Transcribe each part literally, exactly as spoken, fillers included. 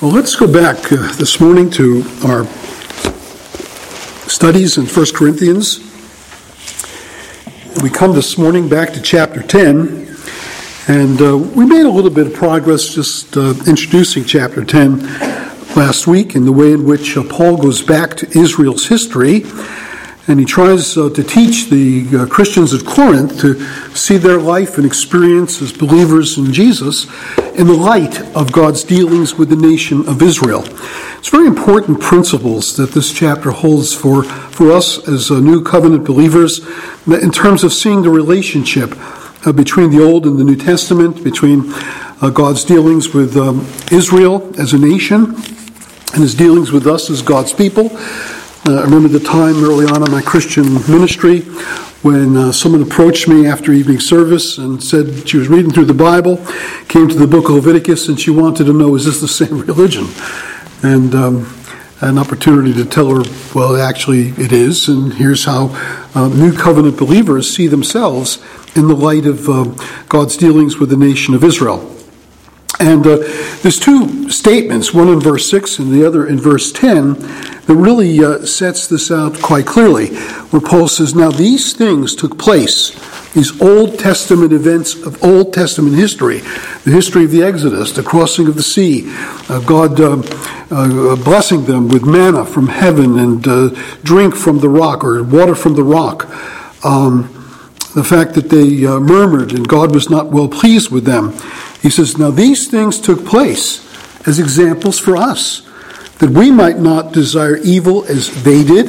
Well, let's go back uh, this morning to our studies in First Corinthians. We come this morning back to chapter ten, and uh, we made a little bit of progress just uh, introducing chapter ten last week in the way in which uh, Paul goes back to Israel's history, and he tries uh, to teach the uh, Christians of Corinth to see their life and experience as believers in Jesus in the light of God's dealings with the nation of Israel. It's very important principles that this chapter holds for, for us as uh, new covenant believers in terms of seeing the relationship uh, between the Old and the New Testament, between uh, God's dealings with um, Israel as a nation and his dealings with us as God's people. Uh, I remember the time early on in my Christian ministry when uh, someone approached me after evening service and said she was reading through the Bible, came to the book of Leviticus, and she wanted to know, is this the same religion? And um, an opportunity to tell her, well, actually it is, and here's how uh, new covenant believers see themselves in the light of uh, God's dealings with the nation of Israel. And uh, there's two statements, one in verse six and the other in verse ten, that really uh, sets this out quite clearly, where Paul says, now these things took place, these Old Testament events of Old Testament history, the history of the Exodus, the crossing of the sea, uh, God uh, uh, blessing them with manna from heaven and uh, drink from the rock, or water from the rock, um, the fact that they uh, murmured and God was not well pleased with them. He says, now these things took place as examples for us, that we might not desire evil as they did,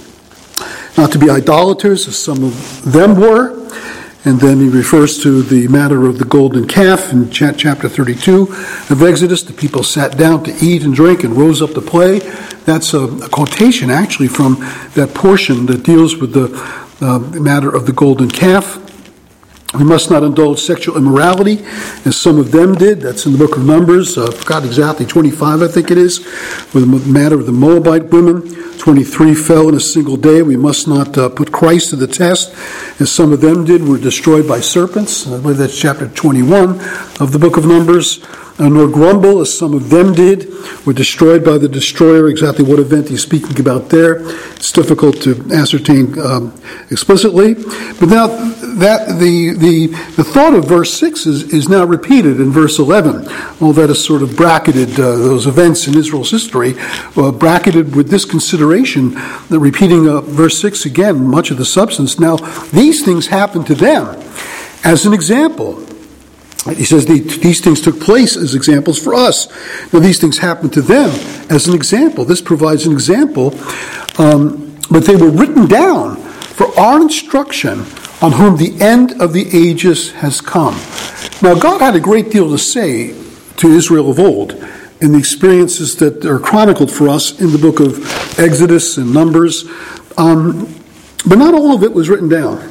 not to be idolaters as some of them were. And then he refers to the matter of the golden calf in chapter thirty-two of Exodus. The people sat down to eat and drink and rose up to play. That's a, a quotation actually from that portion that deals with the uh, matter of the golden calf. We must not indulge sexual immorality, as some of them did. That's in the book of Numbers. Uh, I forgot exactly, twenty-five, I think it is, with the matter of the Moabite women. twenty-three fell in a single day. We must not uh, put Christ to the test, as some of them did, were destroyed by serpents. I believe that's chapter twenty-one of the book of Numbers. Uh, nor grumble, as some of them did, were destroyed by the destroyer. Exactly what event he's speaking about there, it's difficult to ascertain um, explicitly. But now that the the the thought of verse six is, is now repeated in verse eleven. All that is sort of bracketed, uh, those events in Israel's history, uh, bracketed with this consideration, that repeating uh, verse six again, much of the substance. Now, these things happened to them as an example. He says these things took place as examples for us. Now, these things happened to them as an example. This provides an example, um, but they were written down for our instruction, on whom the end of the ages has come. Now, God had a great deal to say to Israel of old in the experiences that are chronicled for us in the book of Exodus and Numbers, um, but not all of it was written down.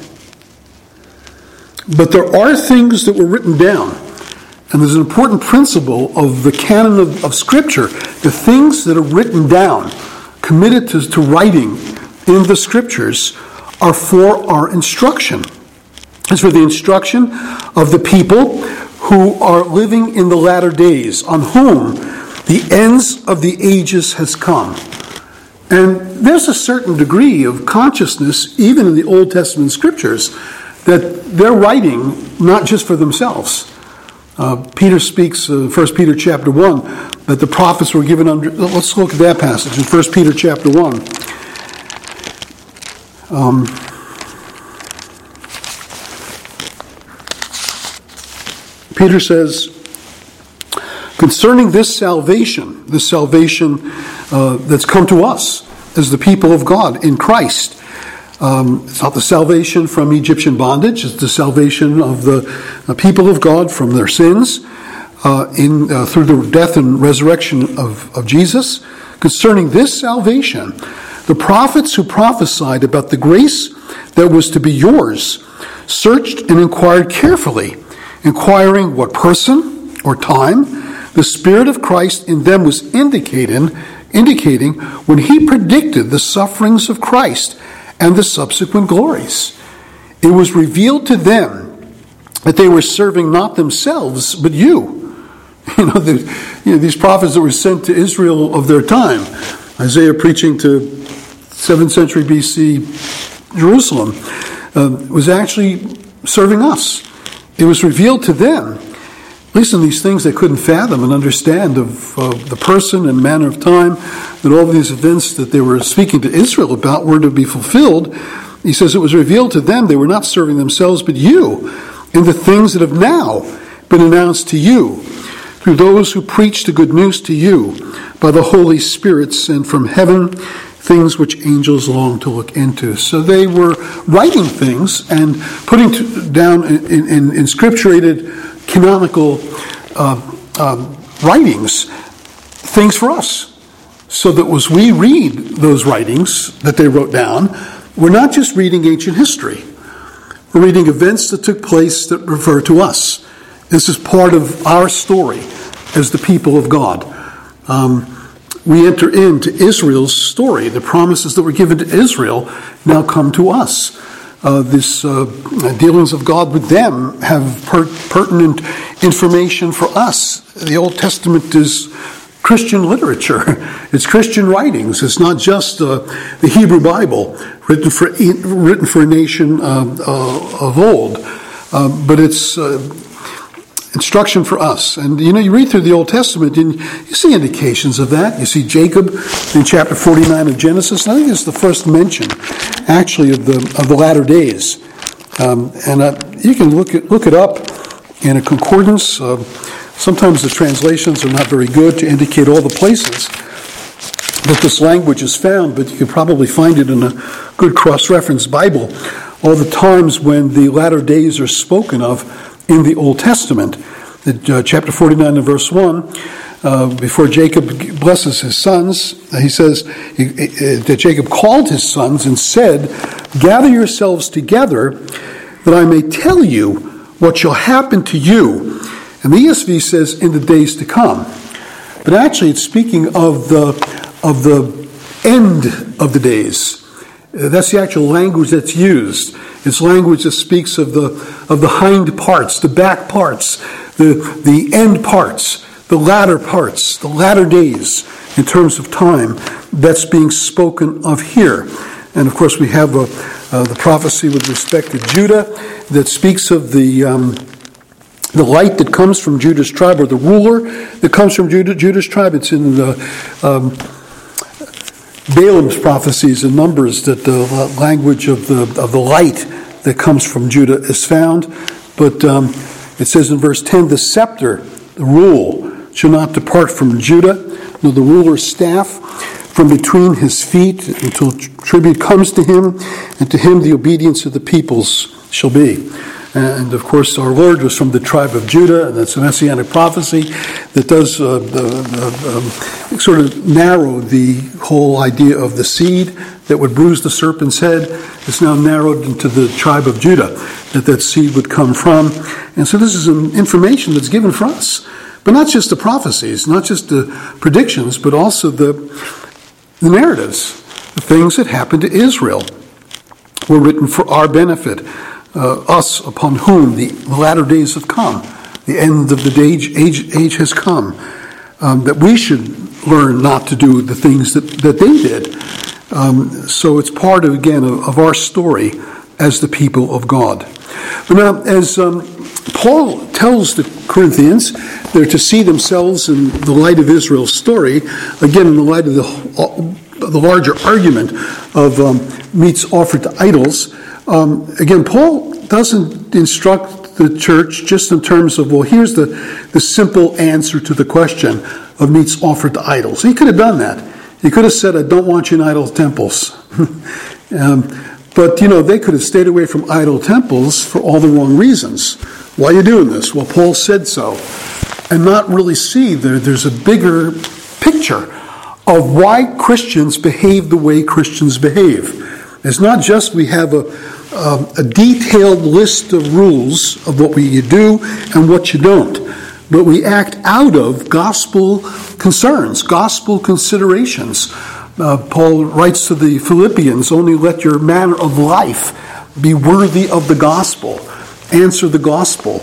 But there are things that were written down, and there's an important principle of the canon of, of Scripture. The things that are written down, committed to, to writing in the Scriptures, are for our instruction. It's for the instruction of the people who are living in the latter days, on whom the ends of the ages has come. And there's a certain degree of consciousness, even in the Old Testament Scriptures, that they're writing not just for themselves. Uh, Peter speaks in uh, First Peter chapter one that the prophets were given under. Let's look at that passage in First Peter chapter one. Um, Peter says, concerning this salvation, this salvation uh, that's come to us as the people of God in Christ. Um, it's not the salvation from Egyptian bondage. It's the salvation of the uh, people of God from their sins uh, in uh, through the death and resurrection of, of Jesus. Concerning this salvation, the prophets who prophesied about the grace that was to be yours searched and inquired carefully, inquiring what person or time the Spirit of Christ in them was indicating, indicating when he predicted the sufferings of Christ and the subsequent glories. It was revealed to them that they were serving not themselves, but you, You know, the, you know, these prophets that were sent to Israel of their time, Isaiah preaching to seventh century B C Jerusalem, uh, was actually serving us. It was revealed to them, at least in these things they couldn't fathom and understand of uh, the person and manner of time, that all of these events that they were speaking to Israel about were to be fulfilled. He says it was revealed to them, they were not serving themselves, but you, in the things that have now been announced to you, through those who preach the good news to you by the Holy Spirit sent from heaven, things which angels long to look into. So they were writing things and putting to, down in, in, in scripturated canonical uh, um, writings, things for us. So that as we read those writings that they wrote down, we're not just reading ancient history. We're reading events that took place that refer to us. This is part of our story as the people of God. Um, we enter into Israel's story. The promises that were given to Israel now come to us. Uh, this uh, dealings of God with them have per- pertinent information for us. The Old Testament is Christian literature. It's Christian writings. It's not just uh, the Hebrew Bible written for written for a nation uh, uh, of old, uh, but it's uh, instruction for us. And you know, you read through the Old Testament and you see indications of that. You see Jacob in chapter forty-nine of Genesis. And I think it's the first mention, actually, of the of the latter days. Um, and uh, you can look it look it up in a concordance. Uh, sometimes the translations are not very good to indicate all the places that this language is found, but you can probably find it in a good cross-reference Bible. All the times when the latter days are spoken of in the Old Testament. Uh, chapter forty-nine and verse one, uh, before Jacob blesses his sons, uh, he says he, uh, that Jacob called his sons and said, "Gather yourselves together, that I may tell you what shall happen to you." And the E S V says, "in the days to come." But actually it's speaking of the, of the end of the days. Uh, that's the actual language that's used. It's language that speaks of the of the hind parts, the back parts, the the end parts, the latter parts, the latter days in terms of time. That's being spoken of here. And of course we have a, uh, the prophecy with respect to Judah that speaks of the um, the light that comes from Judah's tribe, or the ruler that comes from Judah, Judah's tribe. It's in the um, Balaam's prophecies and Numbers that the language of the of the light that comes from Judah is found. But um, it says in verse ten, "The scepter, the rule, shall not depart from Judah, nor the ruler's staff from between his feet, until tribute comes to him, and to him the obedience of the peoples shall be." And of course, our Lord was from the tribe of Judah, and that's a messianic prophecy that does uh, uh, um, sort of narrow the whole idea of the seed that would bruise the serpent's head. It's now narrowed into the tribe of Judah that that seed would come from. And so this is an information that's given for us. But not just the prophecies, not just the predictions, but also the, the narratives, the things that happened to Israel were written for our benefit. Uh, us upon whom the latter days have come, the end of the age, age, age has come, um, that we should learn not to do the things that, that they did. Um, so it's part, of, again, of, of our story as the people of God. But now, as um, Paul tells the Corinthians, they're to see themselves in the light of Israel's story, again, in the light of the, the larger argument of um, meats offered to idols. Um, again, Paul doesn't instruct the church just in terms of, well, here's the, the simple answer to the question of meats offered to idols. He could have done that. He could have said, "I don't want you in idol temples." um, but, you know, they could have stayed away from idol temples for all the wrong reasons. Why are you doing this? Well, Paul said so. And not really see there, there's a bigger picture of why Christians behave the way Christians behave. It's not just we have a, um, a detailed list of rules of what we, you do and what you don't, but we act out of gospel concerns, gospel considerations. Uh, Paul writes to the Philippians, "Only let your manner of life be worthy of the gospel." Answer the gospel.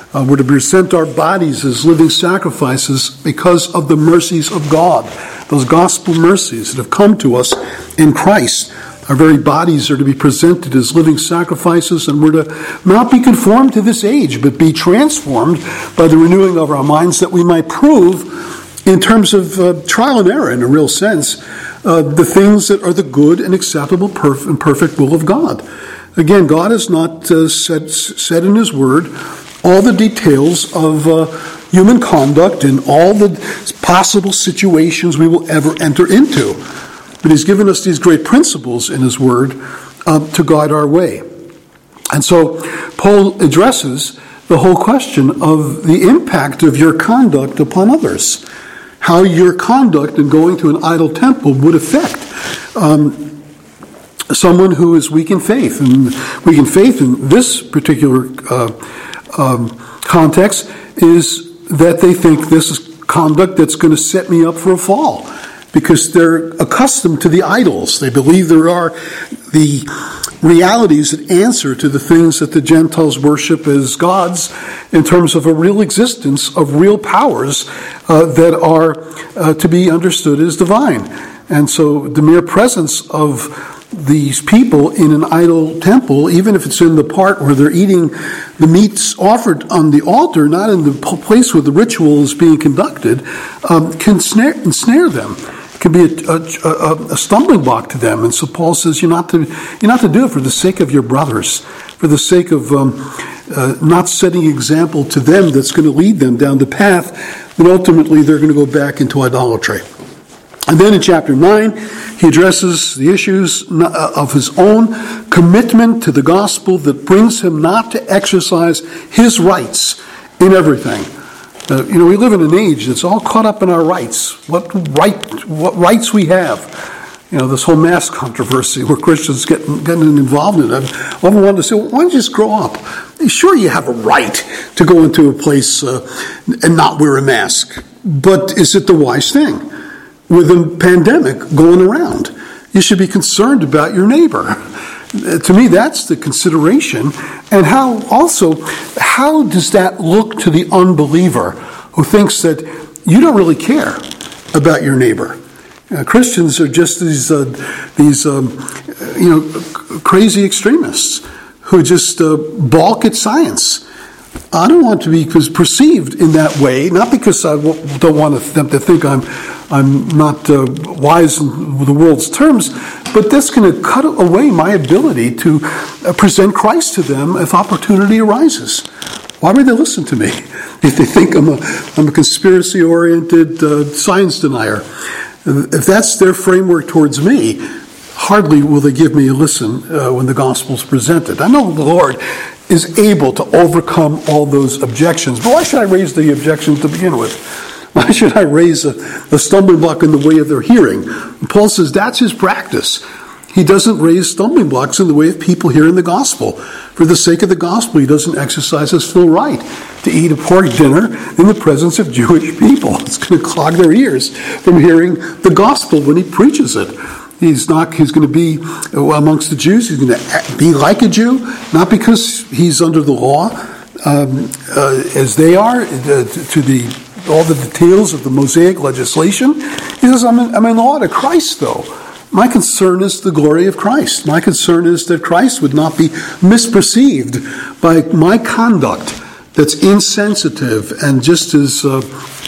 Uh, we're to present our bodies as living sacrifices because of the mercies of God, those gospel mercies that have come to us in Christ. Our very bodies are to be presented as living sacrifices, and we're to not be conformed to this age, but be transformed by the renewing of our minds, that we might prove, in terms of uh, trial and error in a real sense, uh, the things that are the good and acceptable perf- and perfect will of God. Again, God has not uh, said, said in His Word all the details of uh, human conduct and all the possible situations we will ever enter into. But He's given us these great principles in His Word uh, to guide our way. And so Paul addresses the whole question of the impact of your conduct upon others, how your conduct in going to an idol temple would affect um, someone who is weak in faith. And weak in faith in this particular uh, um, context is that they think this is conduct that's going to set me up for a fall, because they're accustomed to the idols. They believe there are the realities that answer to the things that the Gentiles worship as gods, in terms of a real existence of real powers uh, that are uh, to be understood as divine. And so the mere presence of these people in an idol temple, even if it's in the part where they're eating the meats offered on the altar, not in the place where the ritual is being conducted, um, can snare, ensnare them. It can be a, a, a stumbling block to them. And so Paul says you're not to you're not to do it for the sake of your brothers, for the sake of um, uh, not setting example to them that's going to lead them down the path that ultimately they're going to go back into idolatry. And then in chapter nine, he addresses the issues of his own commitment to the gospel that brings him not to exercise his rights in everything. Uh, you know, we live in an age that's all caught up in our rights, what right, what rights we have. You know, this whole mask controversy where Christians get getting involved in it. I often wanted to say, well, why don't you just grow up? Sure, you have a right to go into a place uh, and not wear a mask, but is it the wise thing? With a pandemic going around, you should be concerned about your neighbor. To me, that's the consideration. And how also, how does that look to the unbeliever who thinks that you don't really care about your neighbor? Uh, Christians are just these, uh, these, um, you know, crazy extremists who just uh, balk at science. I don't want to be perceived in that way, not because I don't want them to think I'm I'm not uh, wise in the world's terms, but that's going to cut away my ability to uh, present Christ to them if opportunity arises. Why would they listen to me if they think I'm a I'm a conspiracy-oriented uh, science denier? If that's their framework towards me, hardly will they give me a listen uh, when the gospel's presented. I know the Lord is able to overcome all those objections. But why should I raise the objections to begin with? Why should I raise a, a stumbling block in the way of their hearing? And Paul says that's his practice. He doesn't raise stumbling blocks in the way of people hearing the gospel. For the sake of the gospel, he doesn't exercise his full right to eat a pork dinner in the presence of Jewish people. It's going to clog their ears from hearing the gospel when he preaches it. He's not. He's going to be amongst the Jews. He's going to be like a Jew, not because he's under the law, um, uh, as they are, uh, to the all the details of the Mosaic legislation. He says, "I'm in, I'm in law to Christ, though. My concern is the glory of Christ. My concern is that Christ would not be misperceived by my conduct that's insensitive and just as uh,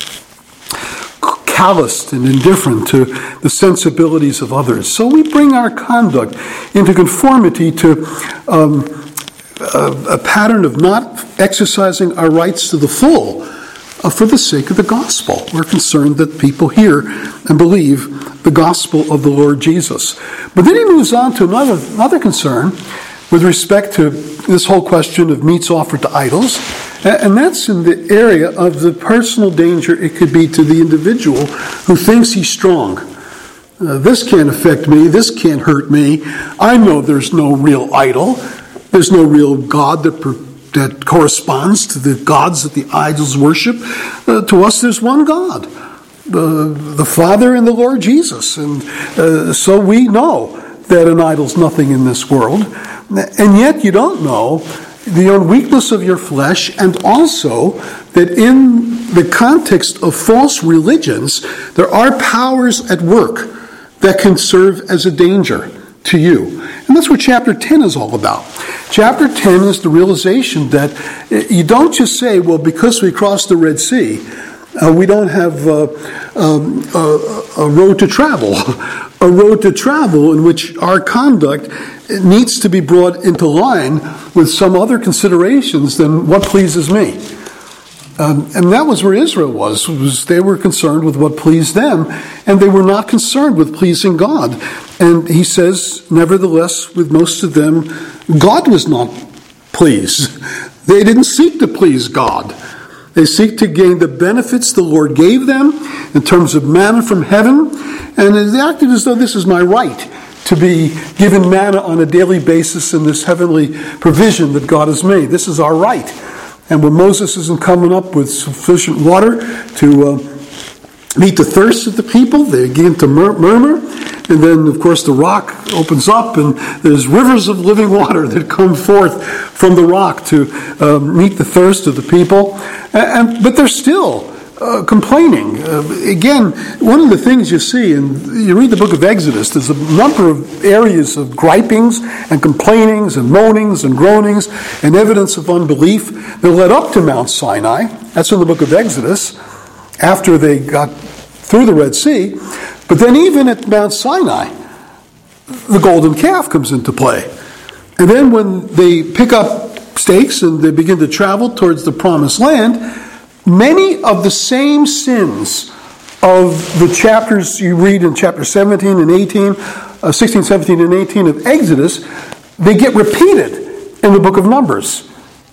calloused and indifferent to the sensibilities of others. So we bring our conduct into conformity to um, a, a pattern of not exercising our rights to the full uh, for the sake of the gospel. We're concerned that people hear and believe the gospel of the Lord Jesus. But then he moves on to another, another concern with respect to this whole question of meats offered to idols, and that's in the area of the personal danger it could be to the individual who thinks he's strong. Uh, this can't affect me, this can't hurt me. I know there's no real idol. There's no real God that, per, that corresponds to the gods that the idols worship. Uh, to us, there's one God. The, the Father and the Lord Jesus. And uh, so we know that an idol's nothing in this world. And yet you don't know the own weakness of your flesh, and also that in the context of false religions, there are powers at work that can serve as a danger to you. And that's what chapter ten is all about. Chapter ten is the realization that you don't just say, well, because we crossed the Red Sea, uh, we don't have uh, um, a, a road to travel. A road to travel in which our conduct needs to be brought into line with some other considerations than what pleases me. Um, and that was where Israel was, was they were concerned with what pleased them, and they were not concerned with pleasing God. And he says, nevertheless, with most of them, God was not pleased. They didn't seek to please God. They seek to gain the benefits the Lord gave them in terms of manna from heaven, and they acted as though this is my right to be given manna on a daily basis in this heavenly provision that God has made. This is our right. And when Moses isn't coming up with sufficient water to uh, meet the thirst of the people, they begin to mur- murmur. And then, of course, the rock opens up and there's rivers of living water that come forth from the rock to uh, meet the thirst of the people. And, and But they're still uh, complaining. Uh, again, one of the things you see, and you read the book of Exodus, there's a number of areas of gripings and complainings and moanings and groanings and evidence of unbelief that led up to Mount Sinai. That's in the book of Exodus, after they got through the Red Sea. But then even at Mount Sinai, the golden calf comes into play. And then when they pick up stakes and they begin to travel towards the promised land, many of the same sins of the chapters you read in chapter seventeen and eighteen, uh, sixteen, seventeen, and eighteen of Exodus, they get repeated in the book of Numbers.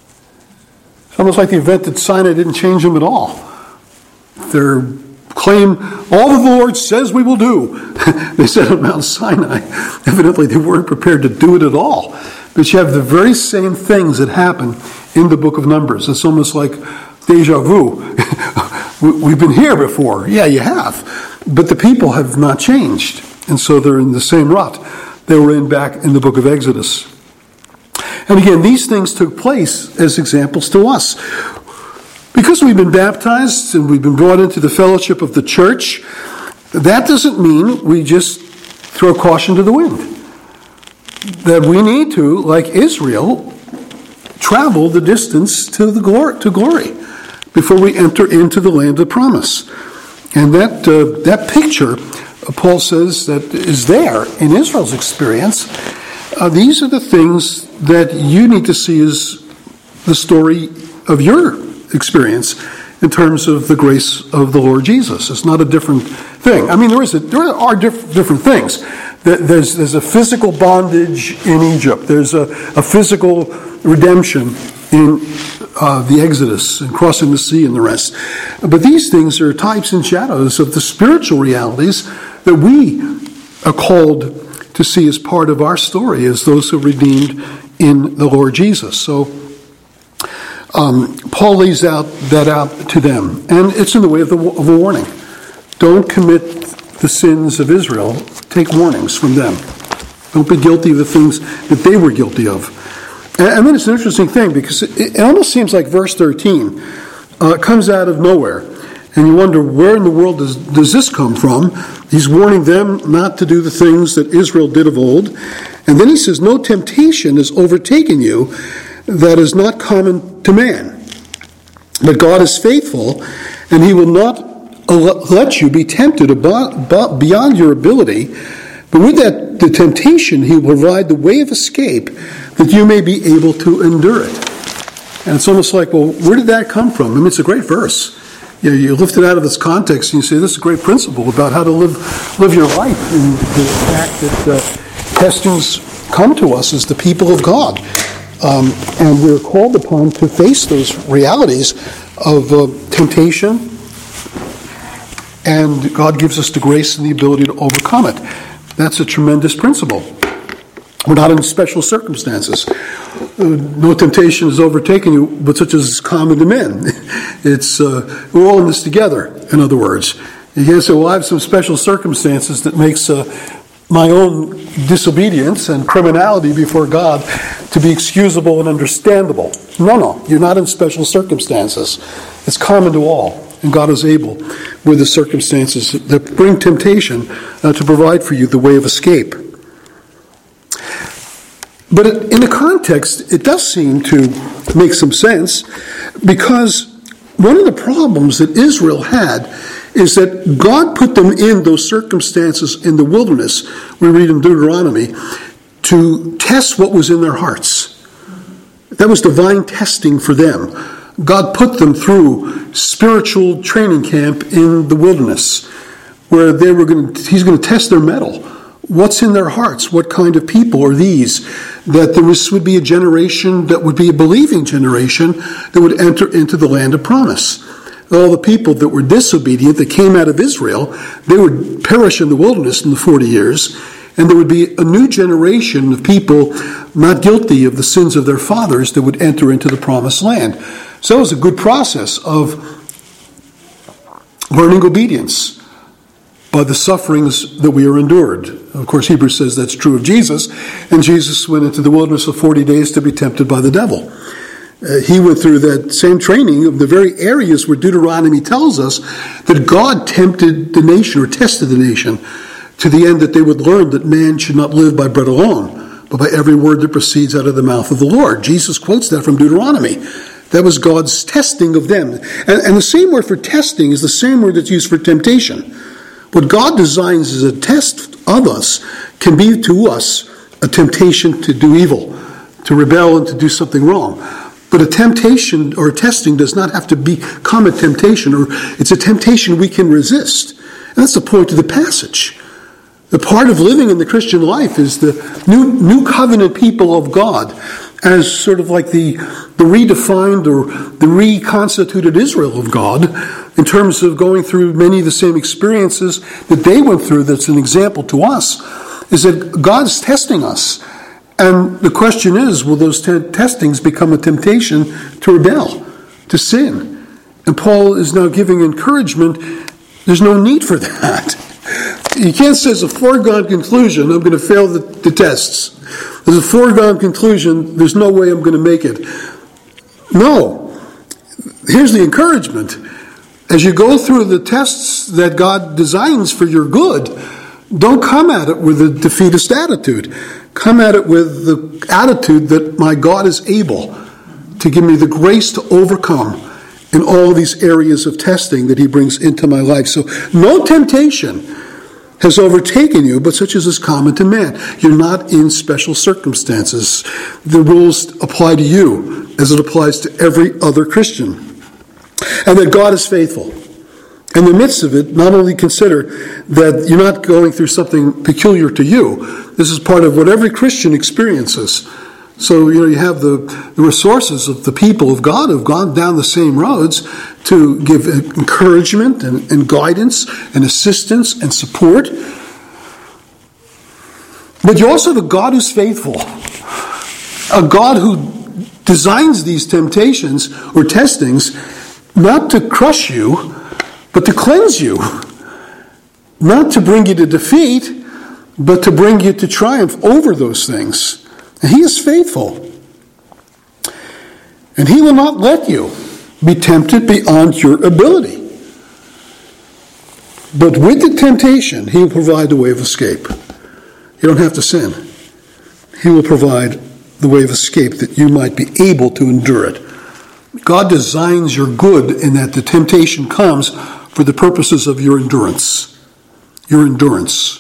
It's almost like the event at Sinai didn't change them at all. Their claim, all that the Lord says we will do, they said at Mount Sinai. Evidently they weren't prepared to do it at all. But you have the very same things that happen in the book of Numbers. It's almost like deja vu. We've been here before. Yeah, you have. But the people have not changed. And so they're in the same rut they were in back in the book of Exodus. And again, these things took place as examples to us. Because we've been baptized and we've been brought into the fellowship of the church, that doesn't mean we just throw caution to the wind. That we need to, like Israel, travel the distance to the glory, to glory before we enter into the land of promise. And that uh, that picture, uh, Paul says, that is there in Israel's experience. Uh, these are the things that you need to see as the story of your experience in terms of the grace of the Lord Jesus. It's not a different thing. I mean, there is a, there are diff- different things. There's, there's a physical bondage in Egypt. There's a, a physical redemption in uh, the Exodus and crossing the sea and the rest. But these things are types and shadows of the spiritual realities that we are called to see as part of our story as those who are redeemed in the Lord Jesus. So um, Paul lays out that out to them. And it's in the way of, the, of a warning. Don't commit the sins of Israel. Take warnings from them. Don't be guilty of the things that they were guilty of. And then it's an interesting thing because it almost seems like verse thirteen uh, comes out of nowhere. And you wonder, where in the world does, does this come from? He's warning them not to do the things that Israel did of old. And then he says, no temptation has overtaken you that is not common to man. But God is faithful, and he will not let you be tempted beyond your ability. But with that, the temptation, he will provide the way of escape that you may be able to endure it. And it's almost like, well, where did that come from? I mean, it's a great verse. You know, you lift it out of its context and you say, this is a great principle about how to live live your life. And the fact that uh, testings come to us as the people of God. Um, and we're called upon to face those realities of uh, temptation. And God gives us the grace and the ability to overcome it. That's a tremendous principle. We're not in special circumstances. Uh, no temptation has overtaken you, but such as is common to men. It's uh, we're all in this together, in other words. You can't say, well, I have some special circumstances that makes uh, my own disobedience and criminality before God to be excusable and understandable. No, no, you're not in special circumstances. It's common to all, and God is able, with the circumstances that bring temptation, uh, to provide for you the way of escape. But it, in the context, it does seem to make some sense, because one of the problems that Israel had is that God put them in those circumstances in the wilderness, we read in Deuteronomy, to test what was in their hearts. That was divine testing for them. God put them through spiritual training camp in the wilderness, where they were going to, he's going to test their mettle. What's in their hearts? What kind of people are these? That there was, would be a generation that would be a believing generation that would enter into the land of promise. All the people that were disobedient, that came out of Israel, they would perish in the wilderness in the forty years, and there would be a new generation of people not guilty of the sins of their fathers that would enter into the promised land. So it was a good process of learning obedience by the sufferings that we are endured. Of course, Hebrews says that's true of Jesus, and Jesus went into the wilderness for forty days to be tempted by the devil. Uh, he went through that same training of the very areas where Deuteronomy tells us that God tempted the nation, or tested the nation, to the end that they would learn that man should not live by bread alone, but by every word that proceeds out of the mouth of the Lord. Jesus quotes that from Deuteronomy. That was God's testing of them. And, and the same word for testing is the same word that's used for temptation. What God designs as a test of us can be to us a temptation to do evil, to rebel and to do something wrong. But a temptation or a testing does not have to become a temptation, or it's a temptation we can resist. And that's the point of the passage. The part of living in the Christian life is the new new covenant people of God, as sort of like the, the redefined or the reconstituted Israel of God, in terms of going through many of the same experiences that they went through. That's an example to us, is that God's testing us. And the question is, will those te- testings become a temptation to rebel, to sin? And Paul is now giving encouragement. There's no need for that. You can't say as a foregone conclusion, I'm going to fail the, the tests. As a foregone conclusion, there's no way I'm going to make it. No. Here's the encouragement. As you go through the tests that God designs for your good, don't come at it with a defeatist attitude. Come at it with the attitude that my God is able to give me the grace to overcome in all these areas of testing that he brings into my life. So no temptation has overtaken you, but such as is common to man. You're not in special circumstances. The rules apply to you as it applies to every other Christian. And that God is faithful. In the midst of it, not only consider that you're not going through something peculiar to you. This is part of what every Christian experiences. So, you know, you have the, the resources of the people of God who've gone down the same roads to give encouragement and, and guidance and assistance and support. But you also have a God who's faithful. A God who designs these temptations or testings not to crush you, but to cleanse you. Not to bring you to defeat, but to bring you to triumph over those things. And he is faithful. And he will not let you be tempted beyond your ability. But with the temptation, he will provide the way of escape. You don't have to sin. He will provide the way of escape that you might be able to endure it. God designs your good in that the temptation comes for the purposes of your endurance. Your endurance.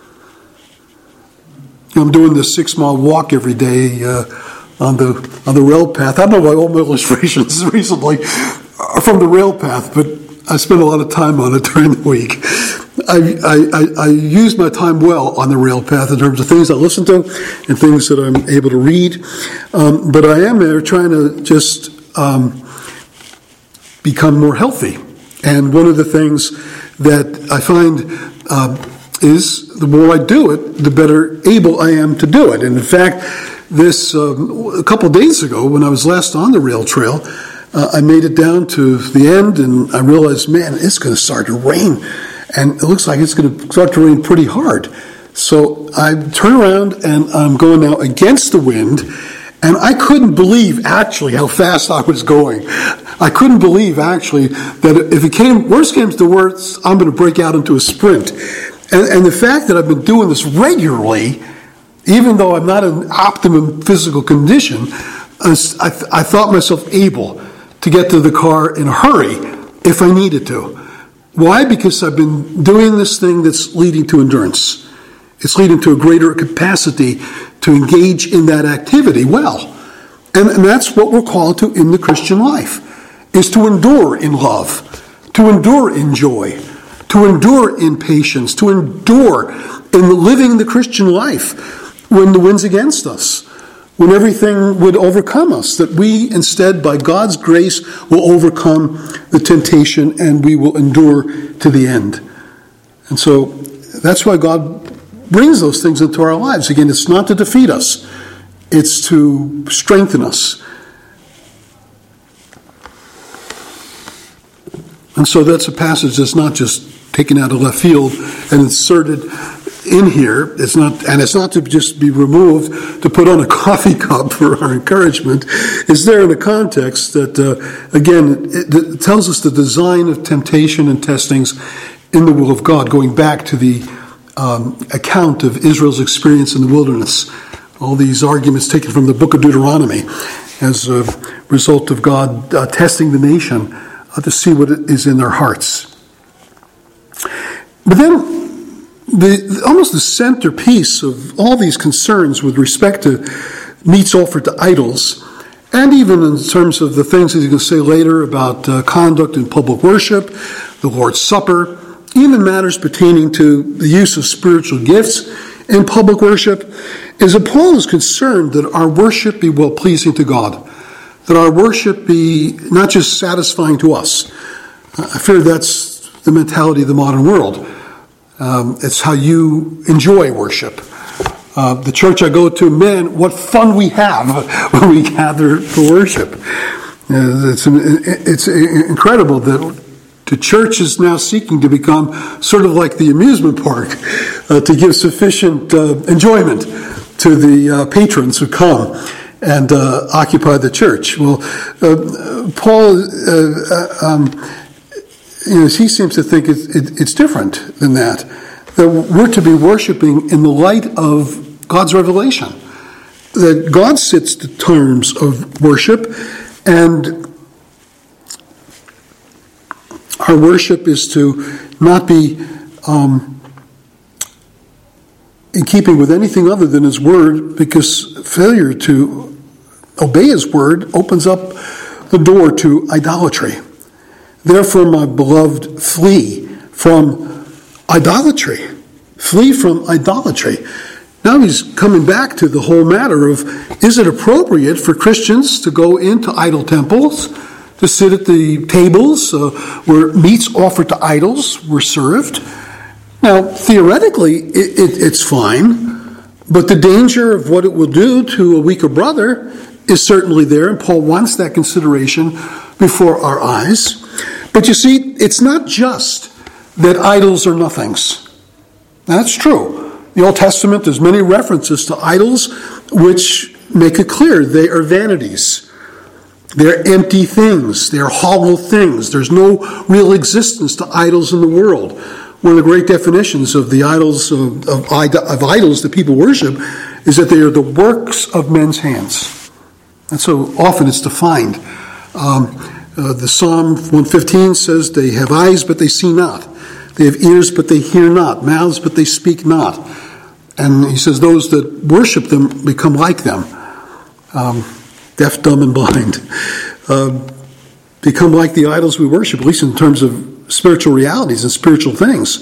I'm doing this six-mile walk every day uh, on the on the rail path. I don't know why all my illustrations recently are from the rail path, but I spend a lot of time on it during the week. I, I, I, I use my time well on the rail path in terms of things I listen to and things that I'm able to read. Um, but I am there trying to just um, become more healthy. And one of the things that I find uh, is the more I do it, the better able I am to do it. And in fact, this um, a couple of days ago, when I was last on the rail trail, uh, I made it down to the end, and I realized, man, it's going to start to rain, and it looks like it's going to start to rain pretty hard. So I turn around and I'm going now against the wind, and I couldn't believe actually how fast I was going. I couldn't believe actually that if it came, worst came to worst, I'm going to break out into a sprint. And, and the fact that I've been doing this regularly, even though I'm not in optimum physical condition, I, th- I thought myself able to get to the car in a hurry if I needed to. Why? Because I've been doing this thing that's leading to endurance. It's leading to a greater capacity to engage in that activity well. And, and that's what we're called to in the Christian life, is to endure in love, to endure in joy, to endure in patience, to endure in living the Christian life when the wind's against us, when everything would overcome us, that we instead, by God's grace, will overcome the temptation and we will endure to the end. And so that's why God brings those things into our lives. Again, it's not to defeat us. It's to strengthen us. And so that's a passage that's not just taken out of left field and inserted in here. It's not, and it's not to just be removed to put on a coffee cup for our encouragement. It's there in a context that, uh, again, it, it tells us the design of temptation and testings in the will of God, going back to the um, account of Israel's experience in the wilderness. All these arguments taken from the book of Deuteronomy as a result of God uh, testing the nation uh, to see what is in their hearts. But then, the almost the centerpiece of all these concerns with respect to meats offered to idols, and even in terms of the things that he's going to say later about uh, conduct in public worship, the Lord's Supper, even matters pertaining to the use of spiritual gifts in public worship, is that Paul is concerned that our worship be well-pleasing to God, that our worship be not just satisfying to us. I fear that's the mentality of the modern world. Um, it's how you enjoy worship. Uh, the church I go to, man, what fun we have when we gather for worship. Uh, it's, it's incredible that the church is now seeking to become sort of like the amusement park, uh, to give sufficient uh, enjoyment to the uh, patrons who come and uh, occupy the church. Well, uh, Paul, uh, um, you know, he seems to think it, it, it's different than that. That we're to be worshiping in the light of God's revelation. That God sets the terms of worship, and our worship is to not be um, in keeping with anything other than His Word, because failure to obey His Word opens up the door to idolatry. Therefore, my beloved, flee from idolatry. Flee from idolatry. Now he's coming back to the whole matter of, is it appropriate for Christians to go into idol temples, to sit at the tables uh, where meats offered to idols were served? Now, theoretically, it, it, it's fine, but the danger of what it will do to a weaker brother is certainly there, and Paul wants that consideration before our eyes. But you see, it's not just that idols are nothings. That's true. In the Old Testament, there's many references to idols which make it clear they are vanities. They're empty things. They're hollow things. There's no real existence to idols in the world. One of the great definitions of the idols of, of, of idols that people worship is that they are the works of men's hands. And so often it's defined. Um, uh, the Psalm one fifteen says they have eyes but they see not. They have ears but they hear not. Mouths but they speak not. And he says those that worship them become like them. Um, deaf, dumb, and blind. Uh, become like the idols we worship, at least in terms of spiritual realities and spiritual things.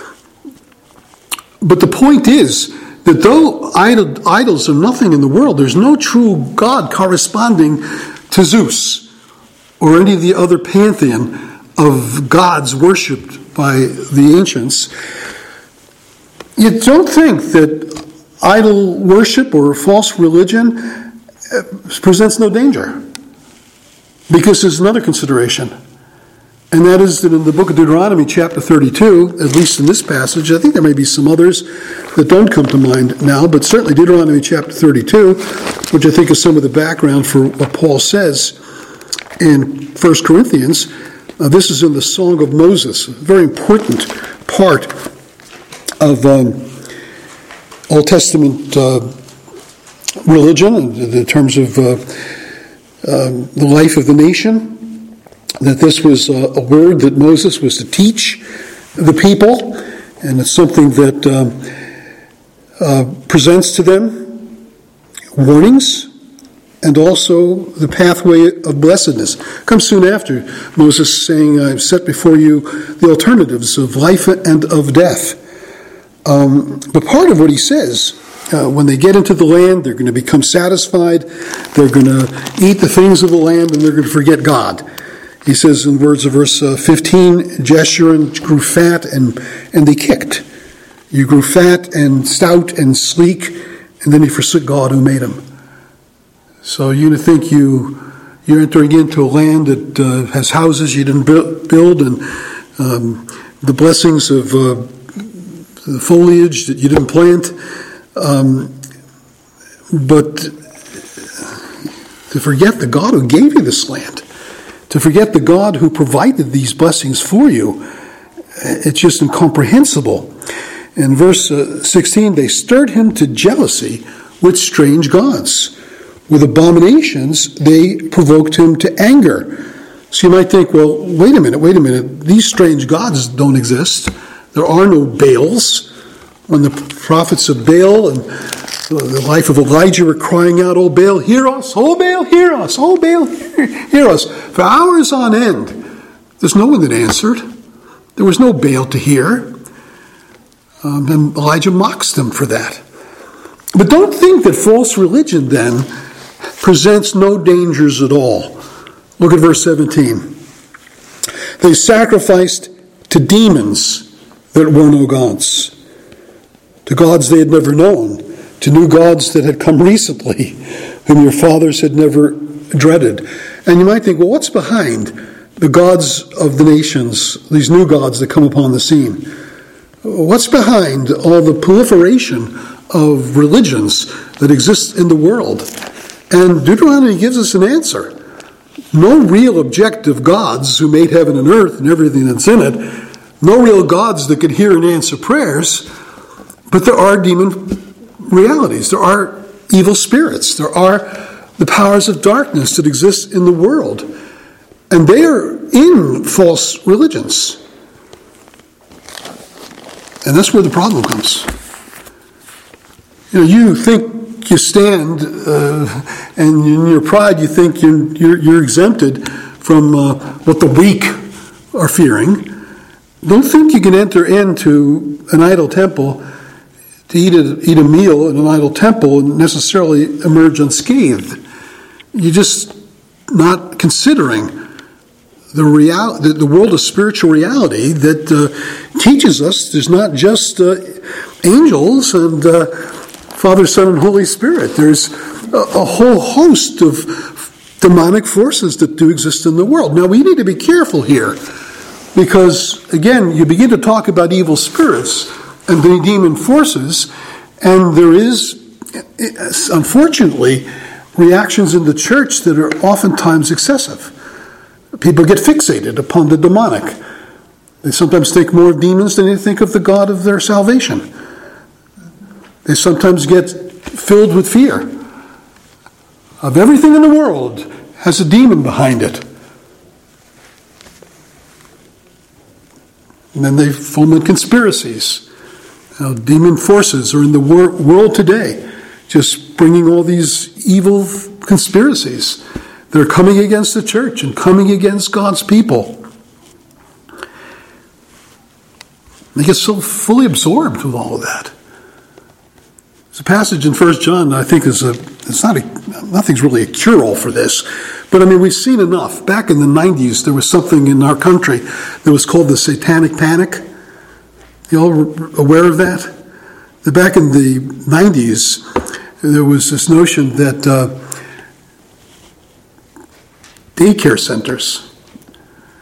But the point is that though idol, idols are nothing in the world, there's no true God corresponding to Zeus or any of the other pantheon of gods worshipped by the ancients. You don't think that idol worship or false religion presents no danger, because there's another consideration. And that is that in the book of Deuteronomy, chapter thirty-two, at least in this passage, I think there may be some others that don't come to mind now, but certainly Deuteronomy chapter thirty-two, which I think is some of the background for what Paul says in First Corinthians. Uh, this is in the Song of Moses, a very important part of um, Old Testament uh, religion in terms of uh, um, the life of the nation. That this was uh, a word that Moses was to teach the people, and it's something that um, uh, presents to them warnings and also the pathway of blessedness. Comes soon after Moses saying, I've set before you the alternatives of life and of death. Um, but part of what he says, uh, when they get into the land, they're going to become satisfied, they're going to eat the things of the land, and they're going to forget God. He says in words of verse uh, fifteen, Jeshurun grew fat and, and they kicked. You grew fat and stout and sleek, and then you forsook God who made him. So you think you, you're entering into a land that uh, has houses you didn't build, and um, the blessings of uh, the foliage that you didn't plant. Um, but to forget the God who gave you this land, to forget the God who provided these blessings for you, it's just incomprehensible. In verse uh, sixteen, they stirred him to jealousy with strange gods. With abominations, they provoked him to anger. So you might think, well, wait a minute, wait a minute. These strange gods don't exist. There are no Baals. When the prophets of Baal and the life of Elijah were crying out, "Oh Baal, hear us! Oh Baal, hear us! Oh Baal, hear us!" For hours on end, there's no one that answered. There was no Baal to hear. Um, and Elijah mocks them for that. But don't think that false religion then presents no dangers at all. Look at verse seventeen. They sacrificed to demons that were no gods, to gods they had never known, to new gods that had come recently, whom your fathers had never dreaded. And you might think, well, what's behind the gods of the nations, these new gods that come upon the scene? What's behind all the proliferation of religions that exist in the world? And Deuteronomy gives us an answer. No real objective gods who made heaven and earth and everything that's in it, no real gods that could hear and answer prayers, but there are demon realities. There are evil spirits. There are the powers of darkness that exist in the world. And they are in false religions. And that's where the problem comes. You know, you think you stand, uh, and in your pride you think you're, you're, you're exempted from uh, what the weak are fearing. Don't think you can enter into an idol temple to eat a, eat a meal in an idol temple and necessarily emerge unscathed. You're just not considering the real, the, the world of spiritual reality that uh, teaches us there's not just uh, angels and uh, Father, Son, and Holy Spirit. There's a, a whole host of demonic forces that do exist in the world. Now, we need to be careful here because, again, you begin to talk about evil spirits and the demon forces, and there is, unfortunately, reactions in the church that are oftentimes excessive. People get fixated upon the demonic. They sometimes think more of demons than they think of the God of their salvation. They sometimes get filled with fear of everything in the world has a demon behind it. And then they foment conspiracies. Now, demon forces are in the wor- world today, just bringing all these evil conspiracies that are coming against the church and coming against God's people. They get so fully absorbed with all of that. There's a passage in First John that I think is a, it's not a, nothing's really a cure-all for this, but I mean, we've seen enough. Back in the nineties, there was something in our country that was called the Satanic Panic. You all aware of that? That back in the nineties, there was this notion that uh, daycare centers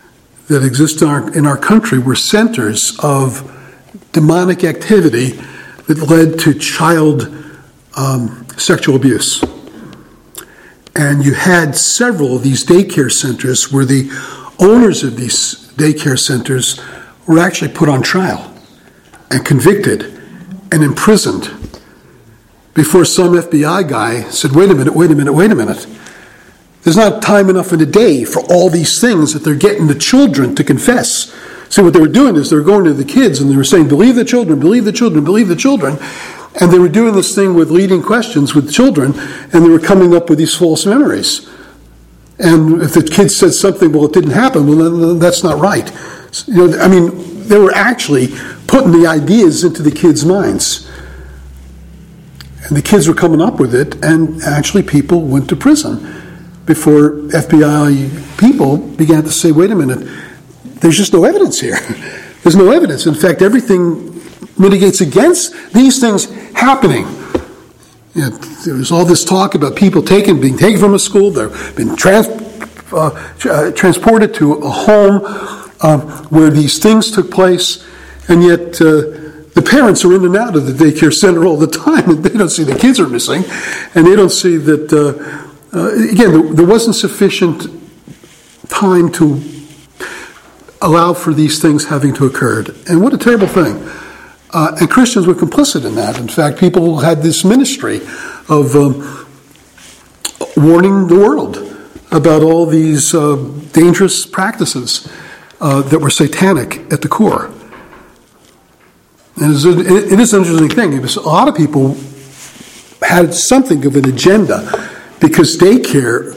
that exist in our, in our country were centers of demonic activity that led to child um, sexual abuse. And you had several of these daycare centers where the owners of these daycare centers were actually put on trial and convicted and imprisoned before some F B I guy said, wait a minute, wait a minute, wait a minute. There's not time enough in a day for all these things that they're getting the children to confess. So what they were doing is they were going to the kids and they were saying, believe the children, believe the children, believe the children. And they were doing this thing with leading questions with children, and they were coming up with these false memories. And if the kids said something, well, it didn't happen, well, then that's not right. You know, I mean, they were actually putting the ideas into the kids' minds. And the kids were coming up with it, and actually people went to prison before F B I people began to say, wait a minute, there's just no evidence here. There's no evidence. In fact, everything mitigates against these things happening. You know, there was all this talk about people taken, being taken from a school, they've been trans, uh, tra- transported to a home uh, where these things took place, and yet uh, the parents are in and out of the daycare center all the time, and they don't see the kids are missing, and they don't see that, uh, uh, again, there, there wasn't sufficient time to allow for these things having to occur. And what a terrible thing. Uh, and Christians were complicit in that. In fact, people had this ministry of um, warning the world about all these uh, dangerous practices uh, that were satanic at the core. And it is an interesting thing. Because a lot of people had something of an agenda because daycare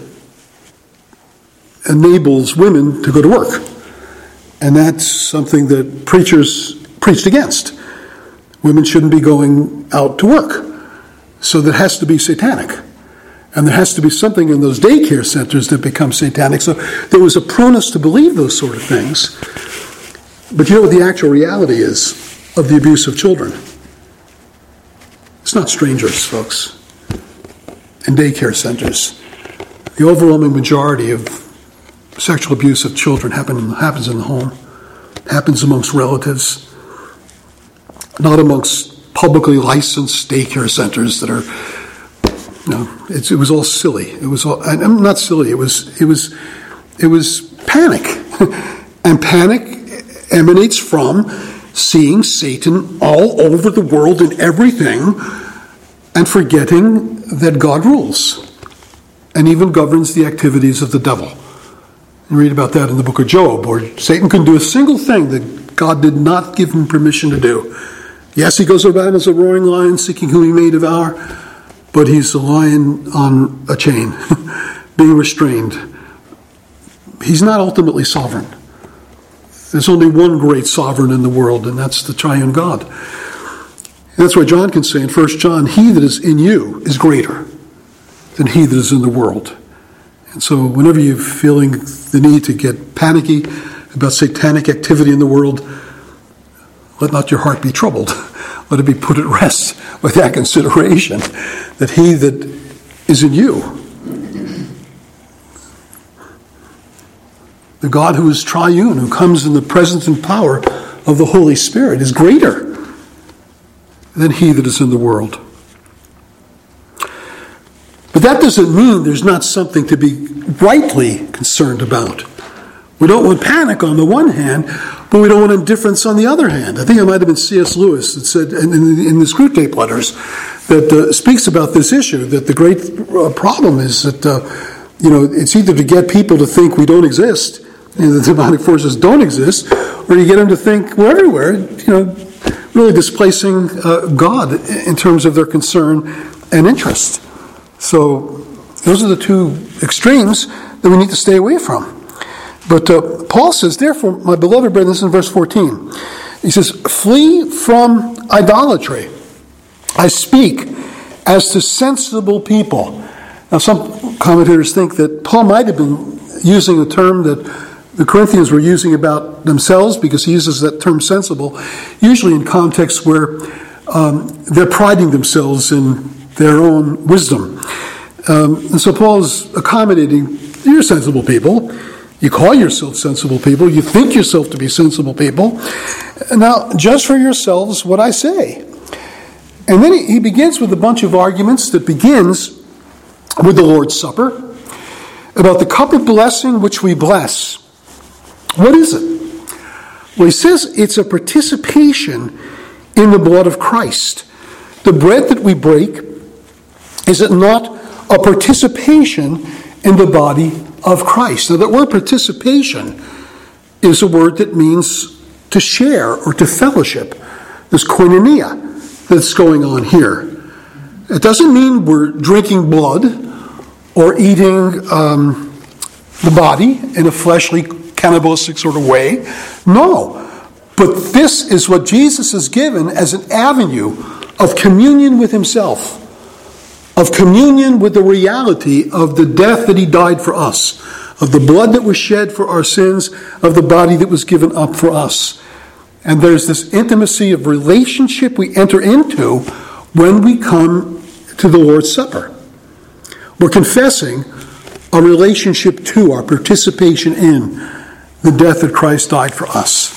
enables women to go to work. And that's something that preachers preached against. Women shouldn't be going out to work. So there has to be satanic. And there has to be something in those daycare centers that becomes satanic. So there was a proneness to believe those sort of things. But you know what the actual reality is of the abuse of children? It's not strangers, folks. In daycare centers. The overwhelming majority of sexual abuse of children happen, happens in the home. Happens amongst relatives. Not amongst publicly licensed daycare centers that are, you know, it's, it was all silly. It was all, I'm not silly. It was, it was, it was panic, and panic emanates from seeing Satan all over the world in everything, and forgetting that God rules, and even governs the activities of the devil. You read about that in the book of Job, where Satan couldn't do a single thing that God did not give him permission to do. Yes, he goes about as a roaring lion, seeking whom he may devour, but he's a lion on a chain, being restrained. He's not ultimately sovereign. There's only one great sovereign in the world, and that's the triune God. And that's why John can say in First John, he that is in you is greater than he that is in the world. And so whenever you're feeling the need to get panicky about satanic activity in the world, let not your heart be troubled. Let it be put at rest with that consideration that he that is in you, the God who is triune, who comes in the presence and power of the Holy Spirit, is greater than he that is in the world. But that doesn't mean there's not something to be rightly concerned about. We don't want panic on the one hand, but we don't want indifference on the other hand. I think it might have been C S Lewis that said in, in, in the Screwtape Letters that uh, speaks about this issue, that the great uh, problem is that uh, you know it's either to get people to think we don't exist, you know, the demonic forces don't exist, or you get them to think we're everywhere, you know, really displacing uh, God in terms of their concern and interest. So those are the two extremes that we need to stay away from. But uh, Paul says, therefore, my beloved brethren, in verse fourteen, he says, flee from idolatry. I speak as to sensible people. Now, some commentators think that Paul might have been using a term that the Corinthians were using about themselves, because he uses that term sensible, usually in contexts where um, they're priding themselves in their own wisdom. Um, and so Paul's accommodating, you're sensible people. You call yourself sensible people. You think yourself to be sensible people. Now, judge for yourselves what I say. And then he begins with a bunch of arguments that begins with the Lord's Supper, about the cup of blessing which we bless. What is it? Well, he says it's a participation in the blood of Christ. The bread that we break, is it not a participation in the body of Christ? Now, that word participation is a word that means to share or to fellowship. This koinonia that's going on here. It doesn't mean we're drinking blood or eating um, the body in a fleshly, cannibalistic sort of way. No. But this is what Jesus has given as an avenue of communion with himself, of communion with the reality of the death that he died for us, of the blood that was shed for our sins, of the body that was given up for us. And there's this intimacy of relationship we enter into when we come to the Lord's Supper. We're confessing our relationship to, our participation in the death that Christ died for us.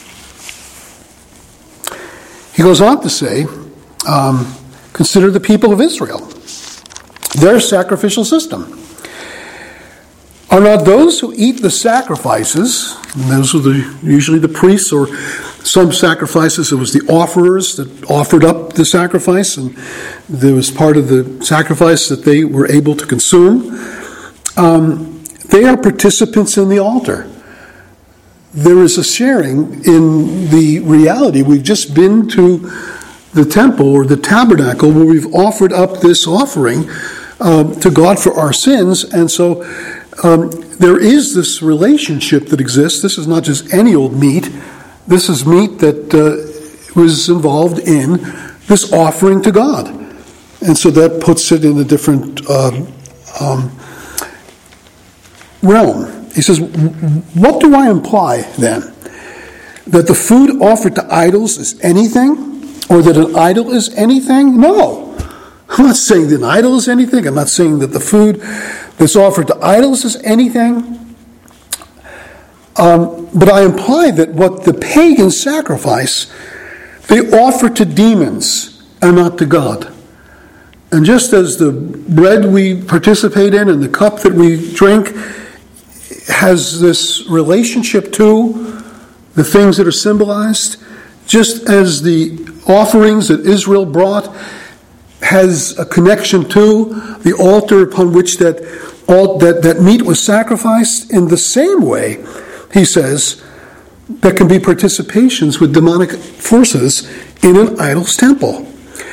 He goes on to say, um, consider the people of Israel, their sacrificial system. Are not those who eat the sacrifices, and those are the, usually the priests, or some sacrifices, it was the offerers that offered up the sacrifice, and there was part of the sacrifice that they were able to consume. Um, they are participants in the altar. There is a sharing in the reality. We've just been to the temple or the tabernacle where we've offered up this offering um, to God for our sins, and so Um, there is this relationship that exists. This is not just any old meat. This is meat that uh, was involved in this offering to God. And so that puts it in a different um, um, realm. He says, what do I imply then? That the food offered to idols is anything? Or that an idol is anything? No. I'm not saying that an idol is anything. I'm not saying that the food that's offered to idols is anything. Um, but I imply that what the pagans sacrifice, they offer to demons and not to God. And just as the bread we participate in and the cup that we drink has this relationship to the things that are symbolized, just as the offerings that Israel brought has a connection to the altar upon which that, all, that, that meat was sacrificed, in the same way, he says, there can be participations with demonic forces in an idol's temple.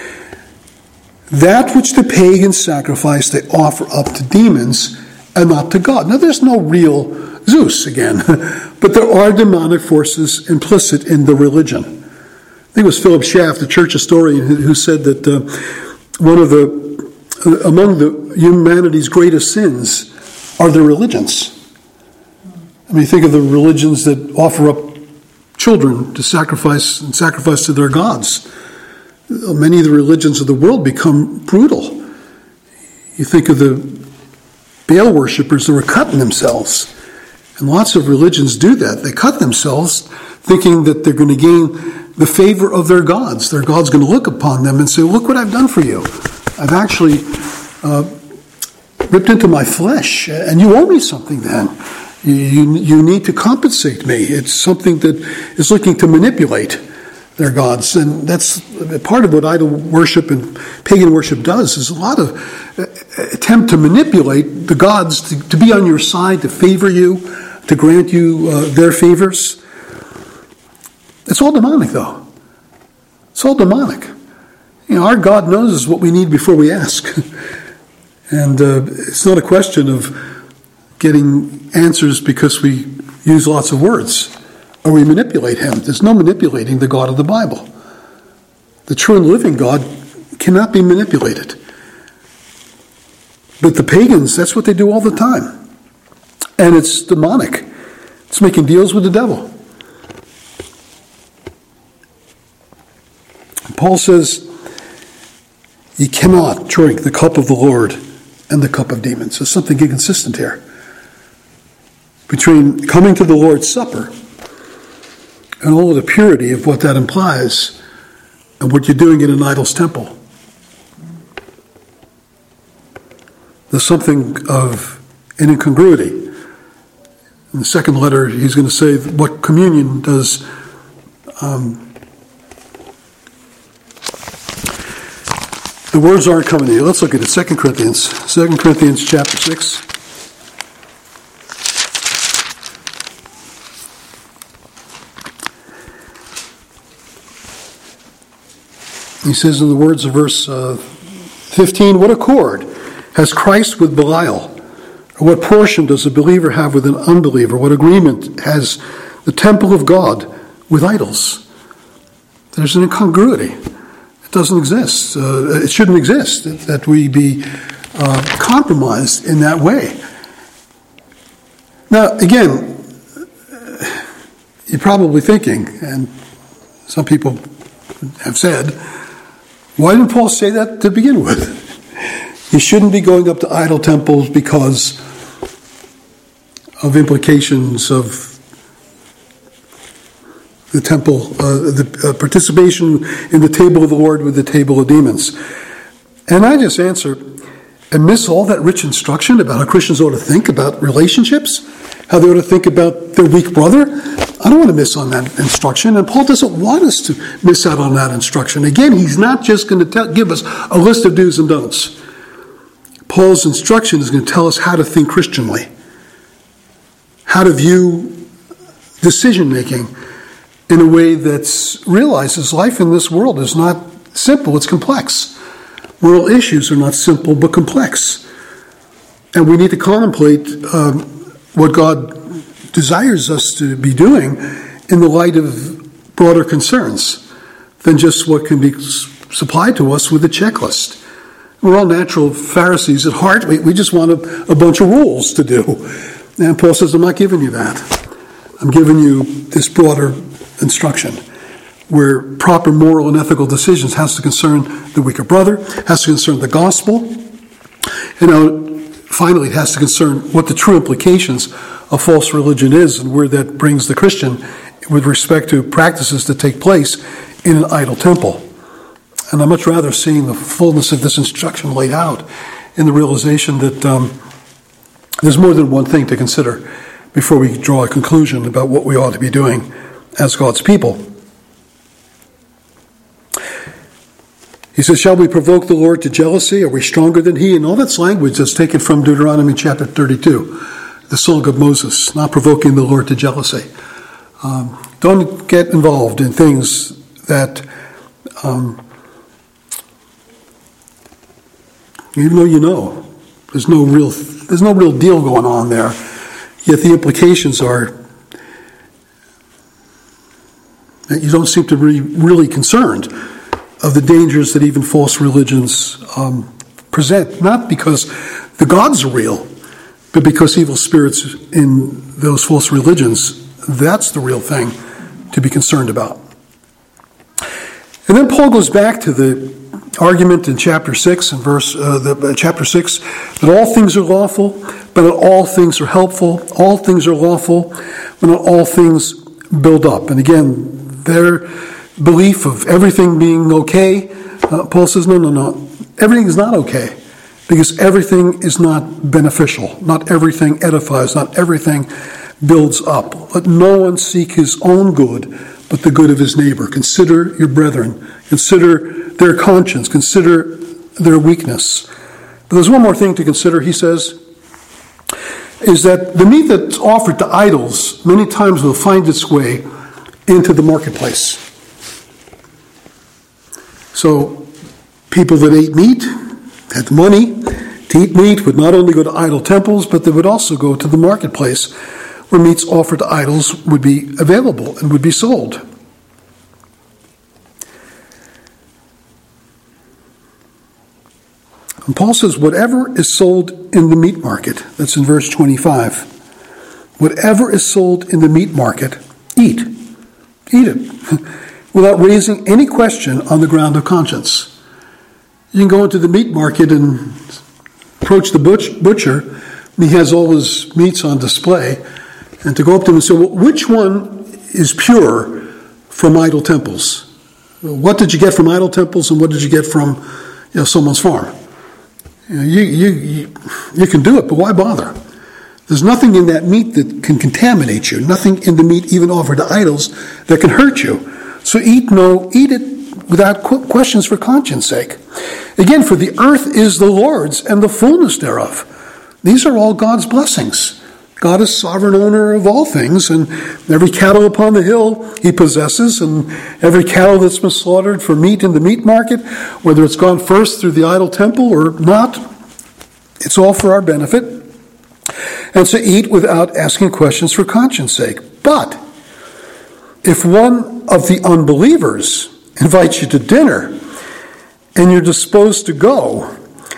That which the pagans sacrifice, they offer up to demons and not to God. Now, there's no real Zeus again, but there are demonic forces implicit in the religion. I think it was Philip Schaff, the church historian, who said that uh, one of the, uh, among the humanity's greatest sins are their religions. I mean, think of the religions that offer up children to sacrifice and sacrifice to their gods. Many of the religions of the world become brutal. You think of the Baal worshippers that were cutting themselves. And lots of religions do that. They cut themselves thinking that they're going to gain the favor of their gods. Their God's going to look upon them and say, look what I've done for you. I've actually uh, ripped into my flesh, and you owe me something then. You, you, you need to compensate me. It's something that is looking to manipulate their gods. And that's part of what idol worship and pagan worship does, is a lot of attempt to manipulate the gods to, to be on your side, to favor you, to grant you uh, their favors. It's all demonic, though. It's all demonic. You know, our God knows what we need before we ask. And uh, it's not a question of getting answers because we use lots of words or we manipulate him. There's no manipulating the God of the Bible. The true and living God cannot be manipulated. But the pagans, that's what they do all the time. And it's demonic. It's making deals with the devil. Paul says, you cannot drink the cup of the Lord and the cup of demons. There's something inconsistent here. between coming to the Lord's Supper and all of the purity of what that implies and what you're doing in an idol's temple. There's something of an incongruity. In the second letter, he's going to say what communion does. Um, the words aren't coming here. Let's look at it. Second Corinthians. Second Corinthians chapter six. He says in the words of verse uh, fifteen, what accord has Christ with Belial? Or what portion does a believer have with an unbeliever? What agreement has the temple of God with idols? There's an incongruity. It doesn't exist. Uh, it shouldn't exist that we be uh, compromised in that way. Now, again, you're probably thinking, and some people have said, why didn't Paul say that to begin with? You shouldn't be going up to idol temples because of implications of the temple, uh, the uh, participation in the table of the Lord with the table of demons. And I just answer, and miss all that rich instruction about how Christians ought to think about relationships, how they ought to think about their weak brother. I don't want to miss on that instruction, and Paul doesn't want us to miss out on that instruction. Again, he's not just going to tell, give us a list of do's and don'ts. Paul's instruction is going to tell us how to think Christianly, how to view decision-making in a way that realizes life in this world is not simple, it's complex. Moral issues are not simple but complex. And we need to contemplate um, what God desires us to be doing in the light of broader concerns than just what can be supplied to us with a checklist. We're all natural Pharisees at heart. We, we just want a, a bunch of rules to do. And Paul says, I'm not giving you that. I'm giving you this broader instruction where proper moral and ethical decisions has to concern the weaker brother, has to concern the gospel. You know, finally, it has to concern what the true implications of false religion is and where that brings the Christian with respect to practices that take place in an idol temple. And I'm much rather seeing the fullness of this instruction laid out in the realization that um, there's more than one thing to consider before we draw a conclusion about what we ought to be doing as God's people. He says, shall we provoke the Lord to jealousy? Are we stronger than he? And all that's language that's taken from Deuteronomy chapter thirty-two, the Song of Moses, not provoking the Lord to jealousy. Um, don't get involved in things that, um, even though you know, there's no real, there's no real deal going on there, yet the implications are that you don't seem to be really concerned of the dangers that even false religions um, present, not because the gods are real, but because evil spirits in those false religions, that's the real thing to be concerned about. And then Paul goes back to the argument in chapter six and verse uh, the, uh, chapter six that all things are lawful, but not all things are helpful. All things are lawful, but not all things build up. And again, their belief of everything being okay, uh, Paul says, no, no, no. Everything is not okay because everything is not beneficial. Not everything edifies. Not everything builds up. Let no one seek his own good, but the good of his neighbor. Consider your brethren. Consider their conscience. Consider their weakness. But there's one more thing to consider, he says, is that the meat that's offered to idols many times will find its way into the marketplace. So people that ate meat, had money to eat meat, would not only go to idol temples, but they would also go to the marketplace where meats offered to idols would be available and would be sold. And Paul says, whatever is sold in the meat market, that's in verse twenty-five, whatever is sold in the meat market, eat. Eat it. Without raising any question on the ground of conscience. You can go into the meat market and approach the butch- butcher, and he has all his meats on display, and to go up to him and say, well, which one is pure from idol temples? What did you get from idol temples, and what did you get from, you know, someone's farm? You know, you, you, you, you can do it, but why bother? There's nothing in that meat that can contaminate you, nothing in the meat even offered to idols that can hurt you. So eat no, eat it without questions for conscience sake. Again, for the earth is the Lord's and the fullness thereof. These are all God's blessings. God is sovereign owner of all things, and every cattle upon the hill he possesses, and every cattle that's been slaughtered for meat in the meat market, whether it's gone first through the idol temple or not, it's all for our benefit. And so eat without asking questions for conscience sake. But if one of the unbelievers invites you to dinner and you're disposed to go,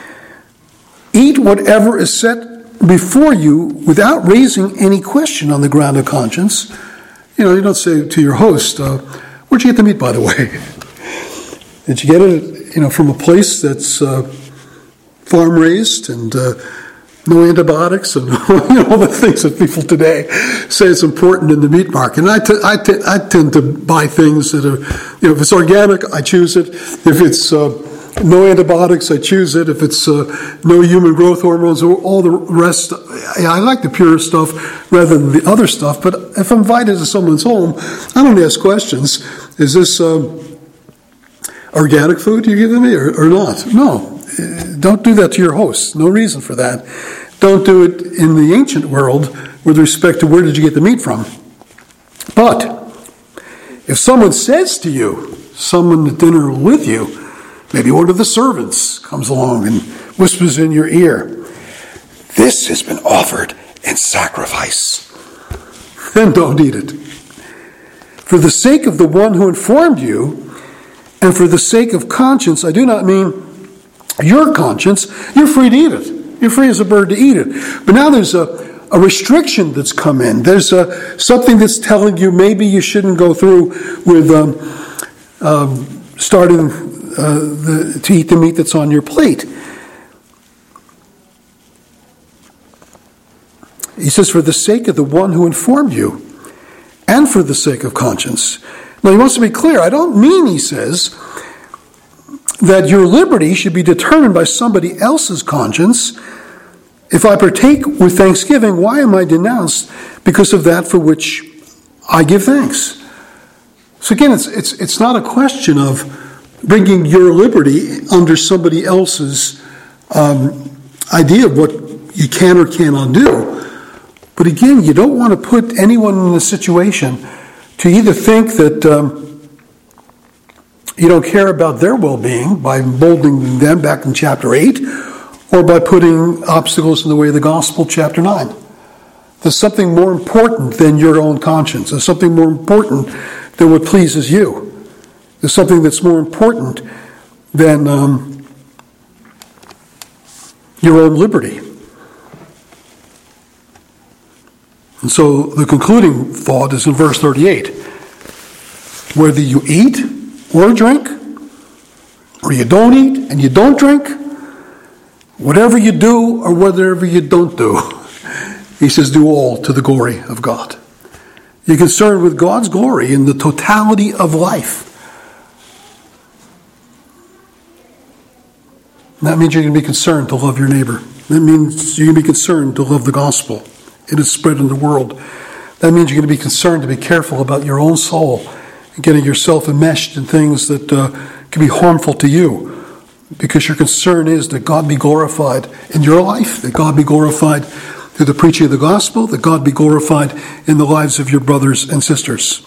eat whatever is set before you without raising any question on the ground of conscience. You know, you don't say to your host, uh, where'd you get the meat, by the way? Did you get it, you know, from a place that's uh, farm raised and uh, no antibiotics and you know, all the things that people today say it's important in the meat market. And I, t- I, t- I tend to buy things that are, you know, if it's organic, I choose it. If it's uh, no antibiotics, I choose it. If it's uh, no human growth hormones or all the rest, I, I like the pure stuff rather than the other stuff. But if I'm invited to someone's home, I don't ask questions. Is this um, organic food you're giving me or, or not? No. Don't do that to your host. No reason for that. Don't do it in the ancient world with respect to where did you get the meat from. But if someone says to you, someone at dinner with you, maybe one of the servants comes along and whispers in your ear, this has been offered in sacrifice, then don't eat it. For the sake of the one who informed you, and for the sake of conscience, I do not mean your conscience, you're free to eat it. You're free as a bird to eat it. But now there's a, a restriction that's come in. There's a, something that's telling you maybe you shouldn't go through with um, um, starting uh, the, to eat the meat that's on your plate. He says, for the sake of the one who informed you, and for the sake of conscience. Now he wants to be clear. I don't mean, he says, that your liberty should be determined by somebody else's conscience. If I partake with thanksgiving, why am I denounced? Because of that for which I give thanks. So again, it's it's it's not a question of bringing your liberty under somebody else's um, idea of what you can or cannot do. But again, you don't want to put anyone in a situation to either think that um, you don't care about their well-being by molding them back in chapter eight, or by putting obstacles in the way of the gospel, chapter nine. There's something more important than your own conscience. There's something more important than what pleases you. There's something that's more important than um, your own liberty. And so the concluding thought is in verse thirty-eight. Whether you eat or drink, or you don't eat and you don't drink, whatever you do or whatever you don't do, he says, do all to the glory of God. You're concerned with God's glory in the totality of life. That means you're going to be concerned to love your neighbor. That means you're going to be concerned to love the gospel. It is spread in the world. That means you're going to be concerned to be careful about your own soul and getting yourself enmeshed in things that uh, can be harmful to you, because your concern is that God be glorified in your life, that God be glorified through the preaching of the gospel, that God be glorified in the lives of your brothers and sisters.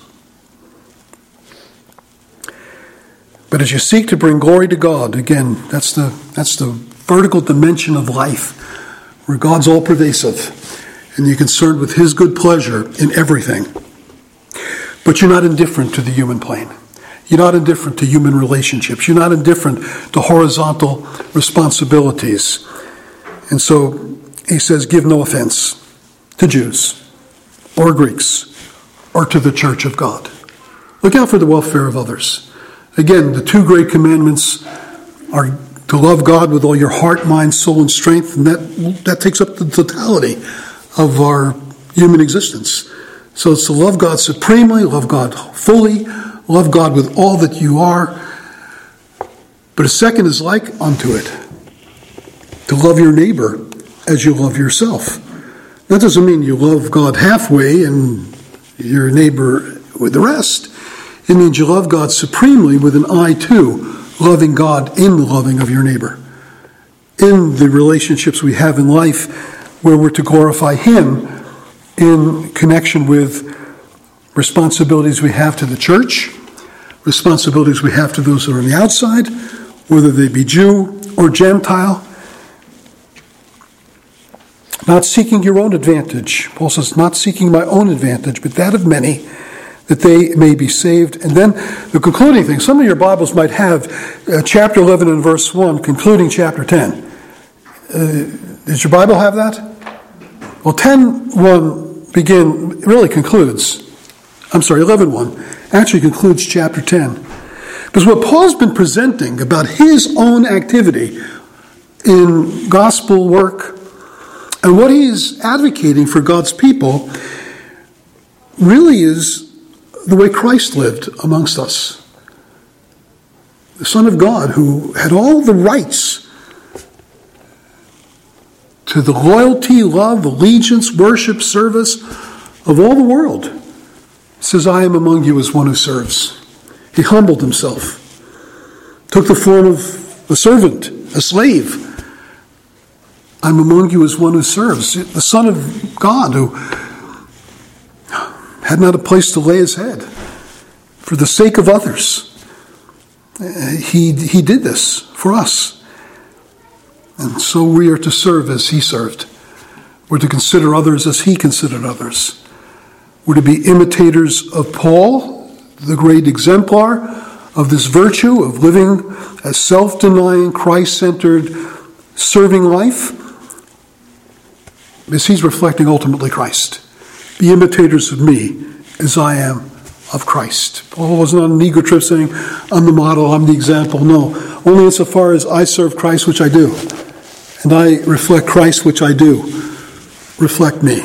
But as you seek to bring glory to God, again, that's the that's the vertical dimension of life, where God's all pervasive, and you're concerned with his good pleasure in everything. But you're not indifferent to the human plane. You're not indifferent to human relationships. You're not indifferent to horizontal responsibilities. And so he says, give no offense to Jews or Greeks or to the church of God. Look out for the welfare of others. Again, the two great commandments are to love God with all your heart, mind, soul, and strength. And that, that takes up the totality of our human existence. So it's to love God supremely, love God fully, love God with all that you are. But a second is like unto it, to love your neighbor as you love yourself. That doesn't mean you love God halfway and your neighbor with the rest. It means you love God supremely with an eye to loving God in the loving of your neighbor. In the relationships we have in life where we're to glorify Him in connection with responsibilities we have to the church, responsibilities we have to those that are on the outside, whether they be Jew or Gentile. Not seeking your own advantage. Paul says, not seeking my own advantage, but that of many, that they may be saved. And then the concluding thing, some of your Bibles might have uh, chapter eleven and verse one, concluding chapter ten. Uh, does your Bible have that? Well, ten one begin, really concludes, I'm sorry, eleven one actually concludes chapter ten. Because what Paul's been presenting about his own activity in gospel work and what he's advocating for God's people really is the way Christ lived amongst us. The Son of God who had all the rights to the loyalty, love, allegiance, worship, service of all the world. He says, I am among you as one who serves. He humbled himself, took the form of a servant, a slave. I'm among you as one who serves. The Son of God who had not a place to lay his head for the sake of others. He, he did this for us. And so we are to serve as he served. We're to consider others as he considered others. We're to be imitators of Paul, the great exemplar of this virtue of living a self-denying, Christ-centered, serving life, as he's reflecting ultimately Christ. Be imitators of me as I am of Christ. Paul wasn't on an ego trip saying, I'm the model, I'm the example. No, only insofar as I serve Christ, which I do, and I reflect Christ, which I do, reflect me.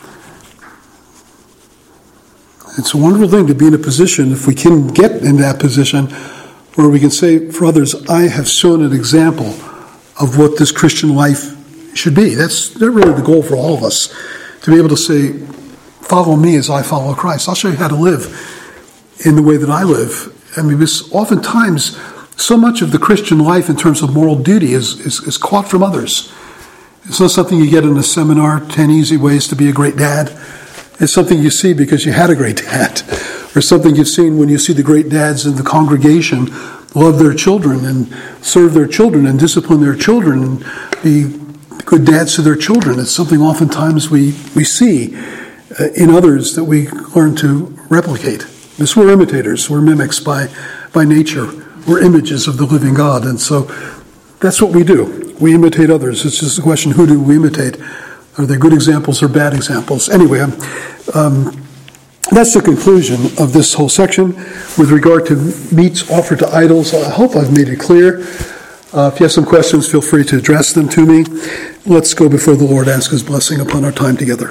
It's a wonderful thing to be in a position, if we can get in that position, where we can say for others, I have shown an example of what this Christian life should be. That's, that's really the goal for all of us, to be able to say, follow me as I follow Christ. I'll show you how to live in the way that I live. I mean, because oftentimes, so much of the Christian life in terms of moral duty is, is, is caught from others. It's not something you get in a seminar, ten easy ways to be a great dad. It's something you see because you had a great dad, or something you've seen when you see the great dads in the congregation love their children and serve their children and discipline their children and be good dads to their children. It's something oftentimes we, we see uh, in others that we learn to replicate. Because we're imitators, we're mimics by, by nature, we're images of the living God. And so that's what we do. We imitate others. It's just a question, who do we imitate? Are they good examples or bad examples? Anyway, um, that's the conclusion of this whole section with regard to meats offered to idols. I hope I've made it clear. Uh, if you have some questions, feel free to address them to me. Let's go before the Lord, ask his blessing upon our time together.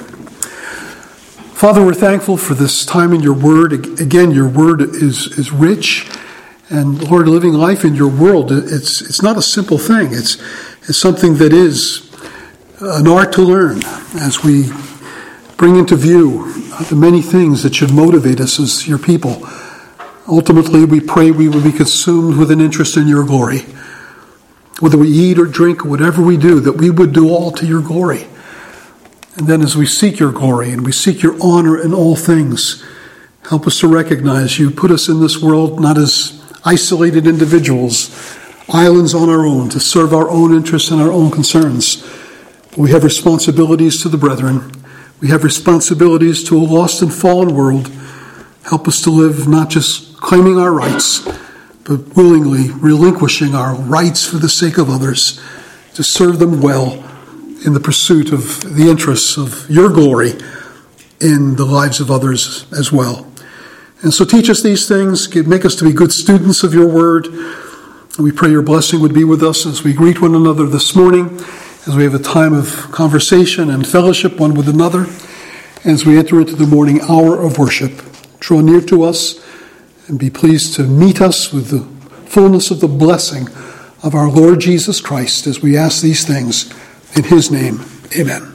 Father, we're thankful for this time in your word. Again, your word is, is rich. And Lord, living life in your world, it's it's not a simple thing. It's, it's something that is an art to learn as we bring into view the many things that should motivate us as your people. Ultimately, we pray we will be consumed with an interest in your glory. Whether we eat or drink or whatever we do, that we would do all to your glory. And then as we seek your glory and we seek your honor in all things, help us to recognize you put us in this world not as isolated individuals, islands on our own, to serve our own interests and our own concerns. We have responsibilities to the brethren. We have responsibilities to a lost and fallen world. Help us to live not just claiming our rights, but willingly relinquishing our rights for the sake of others, to serve them well in the pursuit of the interests of your glory in the lives of others as well. And so teach us these things, make us to be good students of your word. And we pray your blessing would be with us as we greet one another this morning, as we have a time of conversation and fellowship one with another. as we enter into the morning hour of worship. Draw near to us and be pleased to meet us with the fullness of the blessing of our Lord Jesus Christ as we ask these things in his name. Amen.